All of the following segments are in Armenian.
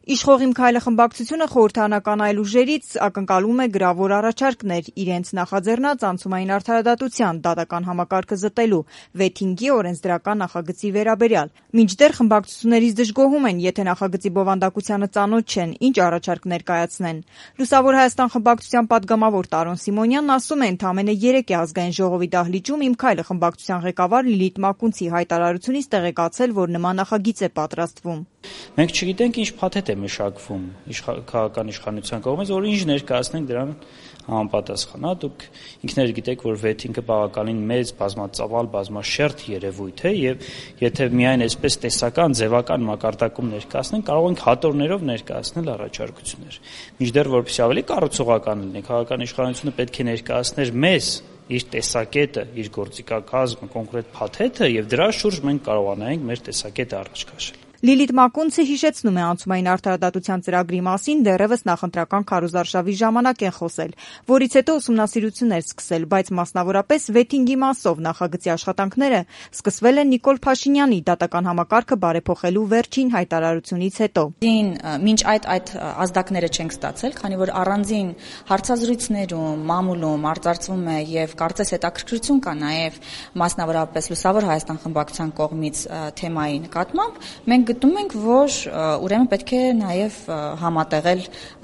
Իշխող «Իմ քայլը» խմբակցությունը խորհրդարանական այլ ուժերից ակնկալում է գրավոր առաջարկներ իրենց նախաձեռնած անցումային արդարադատության դատական համակարգը զտելու վեթինգի օրենսդրական նախագծի վերաբերյալ։ Մինչդեռ խմբակցություններից դժգոհում են, եթե նախագծի բովանդակությանը ծանոթ չեն, ինչ առաջարկ ներկայացնեն։ Լուսավոր Հայաստան խմբակցության պատգամավոր Տարոն Սիմոնյանն ասում է, ընդամենը 3 է Ազգային ժողովի դահլիճում «Իմ քայլը» խմբակցության ղեկավար Լիլիթ Մակունցի հայտարարությունից տեղեկացել, որ նման նախագիծ է պատրաստվում։ Մենք չգիտենք ինչ փաթեթ է մշակվում քաղաքական իշխանության կողմից, որ ինչ ներկայացնենք դրան համապատասխան, դուք ինքներդ գիտեք, որ վեթինգը բավականին մեծ, բազմածավալ, բազմաշերտ երևույթ է եւ եթե միայն այսպես տեսական, ձևական մակարդակում ներկայացնենք, կարող ենք հատորներով ներկայացնել առաջարկություններ։ Մինչդեռ որպեսզի ավելի կառուցողական լինի, քաղաքական իշխանությունը պետք է ներկայացներ մեզ իր տեսակետը, իր գործիքակազմը, կոնկրետ փաթեթը եւ դրա շուրջ մենք կարողանայինք մեր տեսակետը առաջ քաշել։ Լիլիթ Մակունցը հիշեցնում է անցումային արդարադատության ծրագրի մասին դեռևս նախընտրական քարոզարշավի ժամանակ են խոսել, որից հետո ուսումնասիրություններ սկսել, բայց մասնավորապես վեթինգի մասով նախագծի աշխատանքները սկսվել են Նիկոլ Փաշինյանի դատական համակարգը բարեփոխելու վերջին հայտարարությունից հետո։ Մինչ այդ ազդակները չենք ստացել, քանի որ առանձին հարցազրույցներում, մամուլում արծարծվում է եւ կարծես հետաքրքրություն կա նաեւ մասնավորապես Լուսավոր Հայաստան խմբակցության կողմից թեմայի նկատմամբ, մենք գտնում ենք, որ ուրեմն պետք է նաև համատեղել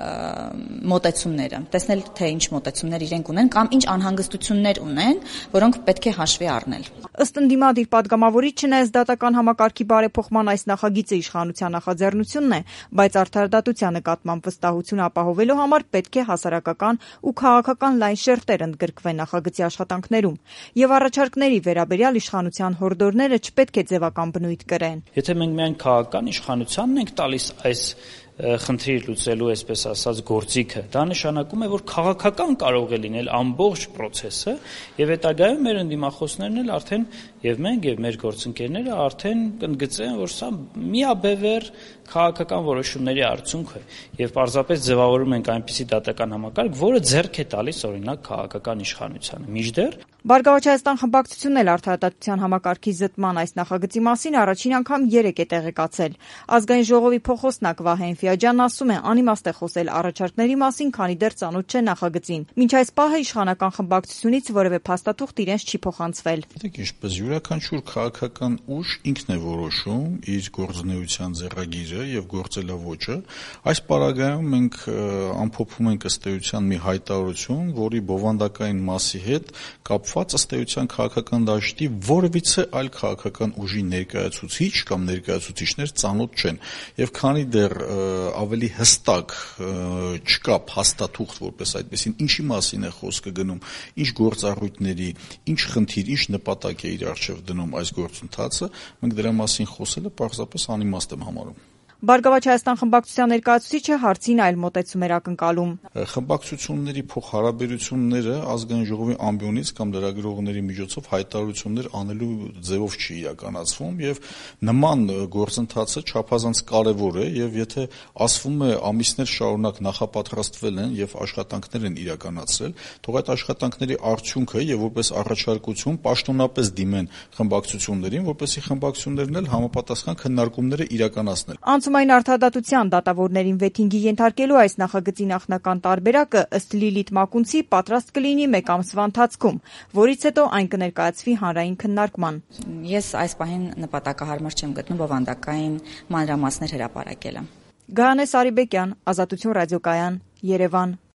մոտեցումները, տեսնել, թե ինչ մոտեցումներ իրենք ունեն կամ ինչ անհանգստություններ ունեն, որոնք պետք է հաշվի առնել։ Ըստ ընդդիմադիր պատգամավորի, չնայած դատական համակարգի բարեփոխման այս նախագիծը իշխանության նախաձեռնությունն է, բայց արդարադատության նկատմամբ վստահություն ապահովելու համար պետք է հասարակական ու քաղաքական լայն շերտեր ընդգրկվեն նախագծի աշխատանքներում, եւ առաջարկների վերաբերյալ իշխանության հորդորները չպետք է ձևական բնույթ կրեն։ Եթե մենք միայն քաղաքական իշխանությանն ենք տալիս այս խնդիր լուծելու, այսպես ասած, գործիքը, դա նշանակում է, որ քաղաքական կարող է լինել ամբողջ process-ը եւ հետագայում մեր ընդդիմախոսներն էլ արդեն եւ մենք եւ մեր գործընկերները արդեն կընդգծեն, որ սա միաբևեռ քաղաքական որոշումների արդյունք է եւ պարզապես ձևավորում ենք այնպիսի դատական համակարգ, որը ձեռք է տալիս օրինակ քաղաքական իշխանությանը։ Մինչդեռ Բարգավաճ Հայաստան խմբակցությունն էլ արդարադատության համակարգի զտման այս նախագծի մասին առաջին անգամ 3 է տեղեկացել։ Ազգային ժողովի փոխոստնակ Վահե Ֆիաջյանն ասում է, անիմաստ է խոսել առաջարկների մասին, քանի դեռ ծանոթ չէ նախագծին։ Մինչ այս պահը իշխանական խմբակցությունից որևէ փաստաթուղթ իրենց չի փոխանցվել։ Գիտեք ինչպես յուրաքանչյուր քաղաքական ուժ ինքն է որոշում իր գործունեության ձեռագիրը եւ գործելավոճը։ Այս պարագայում մենք ամփոփում ենք ըստ էության մի հայտարարություն, որի բովանդակային մասի հետ կապված ըստ էության քաղաքական դաշտի որևիցե այլ քաղաքական ուժի ներկայացուցիչ կամ ներկայացուցիչներ ծանոթ չեն։ Եվ քանի դեռ ավելի հստակ չկա փաստաթուղթ որպես այդպեսին, ինչի մասին է խոսքը գնում, ինչ գործառույթների, ինչ խնդիր, ինչ նպատակ է իր առջև դնում այս գործընթացը, մենք դրա մասին խոսելը պարզապես անիմաստ եմ համարում։ Բարգավաճ Հայաստան խմբակցության ներկայացուցիչը հարցին այլ մոտեցում էր ակնկալում։ Խմբակցությունների փոխհարաբերությունները ազգային ժողովի ամբիոնից կամ լրագրողների միջոցով հայտարարություններ անելու ձևով չի իրականացվում եւ նման գործընթացը չափազանց կարեւոր է եւ եթե ասվում է ամիսներ շարունակ նախապատրաստվել են եւ աշխատանքներ են իրականացրել, թող այդ աշխատանքների արդյունքը եւ որպես առաջարկություն պաշտոնապես դիմեն խմբակցություններին, որպեսզի խմբակցություններն էլ համապատասխան քննարկումները իրականացնեն։ Անցումային արդարադատության դատավորներին վեթինգի ենթարկելու այս նախագծի նախնական տարբերակը ըստ Լիլիթ Մակունցի պատրաստ կլինի 1 ամսվա ընթացքում, որից հետո այն կներկայացվի հանրային քննարկման։ Ես այս պահին նպատակահարմար չեմ գտնում բովանդակային մանրամասներ հրապարակելը։ Գայանե Սարիբեկյան, Ազատություն ռադիոկայան, Երևան։